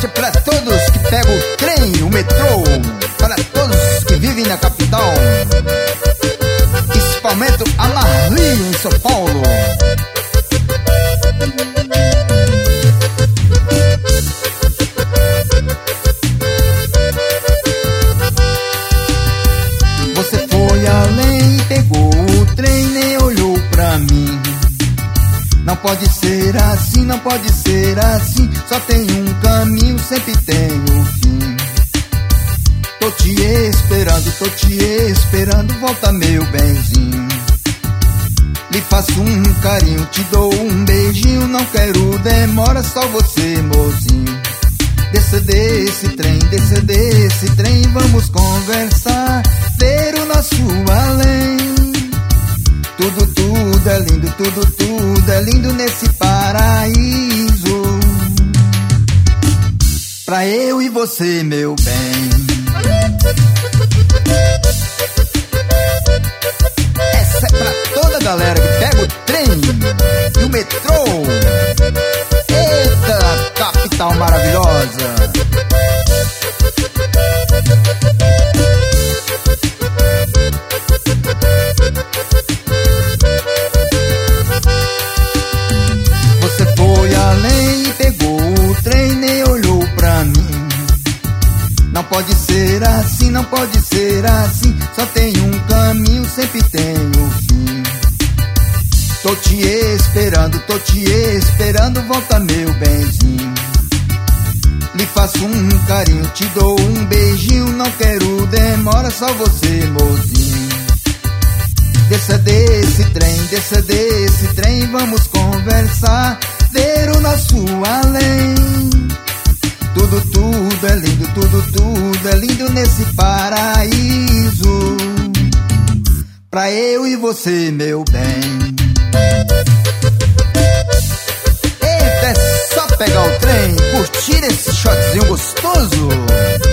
forte pra todos que pegam o trem, o metrô, para todos que vivem na capital, principalmente a Marli em São Paulo. Você foi além e pegou o trem, nem olhou pra mim. Não pode ser assim, não pode ser assim. Só tem um caminho, sempre tem um fim. Tô te esperando, volta meu benzinho. Lhe faço um carinho, te dou um beijinho. Não quero demora, só você, mozinho. Desça desse trem, vamos conversar, ver o nosso além. Tudo é lindo, tudo é lindo nesse paraíso. Pra eu e você, meu bem. Essa é pra toda a galera que pega o trem e o metrô. Eita, capital maravilhosa. Você foi além e pegou o trem, nem olhou pra mim. Não pode ser assim, não pode ser assim. Só tem um caminho, sempre tem um fim. Tô te esperando, volta meu benzinho. Lhe faço um carinho, te dou um beijinho. Não quero demora, só você, mozinho. Desça desse trem, vamos conversar, ver o nosso além. Tudo é lindo, tudo é lindo nesse paraíso. Pra eu e você, meu bem. Eita, é só pegar o trem, curtir esse shotzinho gostoso.